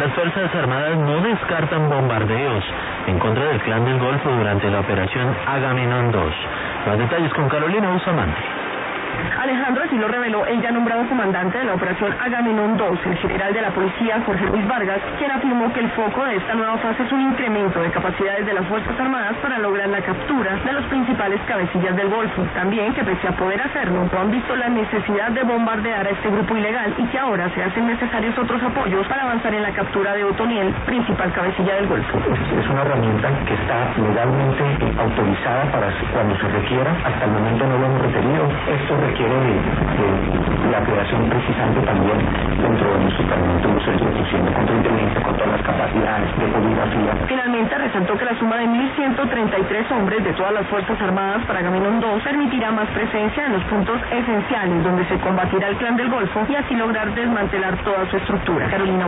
Las Fuerzas Armadas no descartan bombardeos en contra del Clan del Golfo durante la operación Agamenón 2. Más detalles con Carolina Bustamante. Alejandro así lo reveló el ya nombrado comandante de la operación Agamenón 2, el general de la policía Jorge Luis Vargas, quien afirmó que el foco de esta nueva fase es un incremento de capacidades de las Fuerzas Armadas para lograr la captura de los principales cabecillas del Golfo. También que pese a poder hacerlo, no han visto la necesidad de bombardear a este grupo ilegal y que ahora se hacen necesarios otros apoyos para avanzar en la captura de Otoniel, principal cabecilla del Golfo. Es una herramienta que está legalmente autorizada para cuando se requiera. Hasta el momento no lo hemos requerido. Esto requiere de la creación precisamente también dentro de nuestro Parlamento de ejecución de contrainteligencia con todas las capacidades de poligrafía. Finalmente resaltó que la suma de 1.133 hombres de todas las Fuerzas Armadas para Agamenón 2 permitirá más presencia en los puntos esenciales donde se combatirá el Clan del Golfo y así lograr desmantelar toda su estructura. Carolina